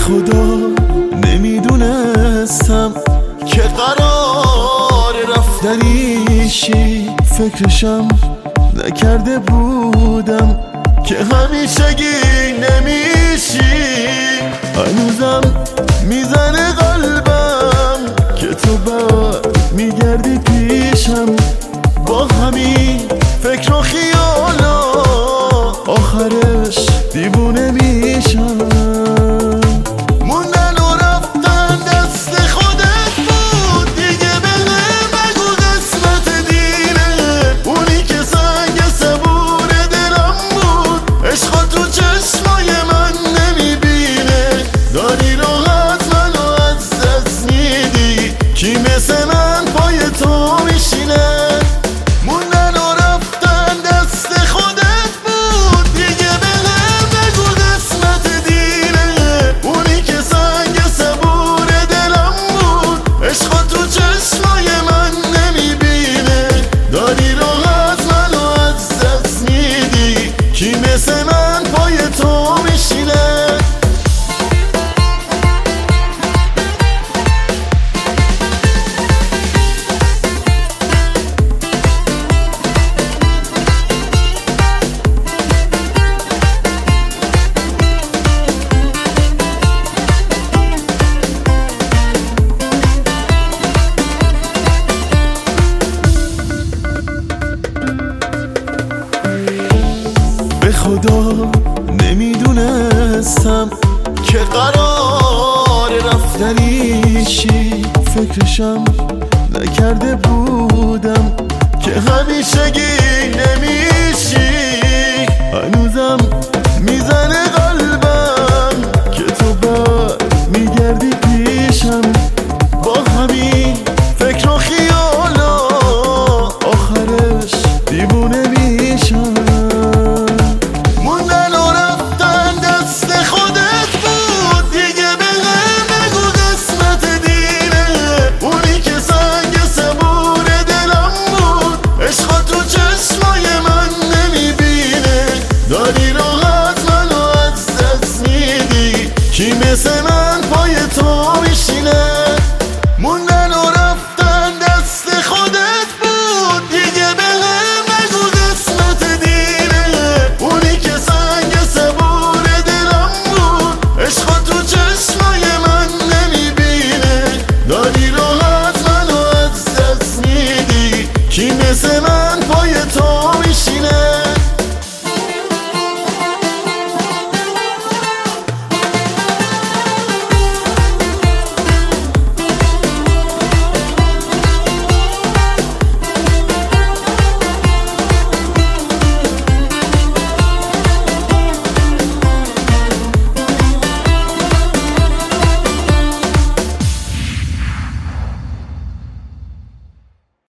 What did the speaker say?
خدا نمیدونستم که قرار رفتنیشی، فکرشم نکرده بودم که همیشگی نمیشی. هنوزم میزنه قلبم که تو بعد میگردی پیشم، با همین فکر و خیالا آخرش دیوونه میشم. موندن و رفتن دست خودت بود دیگه، بگو قسمت دیره. اونی که سنگ صبور دلم بود، عشقا تو چشمای من نمیبینه. داری راحت منو از دست میدی، کی مثل من پای تو میشینه؟ موندن و رفتن دست خودت بود دیگه، بگو قسمت دیره. اونی که سنگ صبور دلم بود، عشقا تو چشمای من نمیبینه. داری راحت منو از دست میدی، کی مثل من پای تو میشینه؟ به خدا نمیدونستم که قرار رفتنیشی، فکرشم نکرده بودم که همیشگی نمیشی. هنوزم میزنه قلبم که تو بعد میگردی پیشم، با همین فکر و خیالا آخرش دیوونه میشم. داری راحت منو از دست میدی، کی مثل من پای تو میشینه؟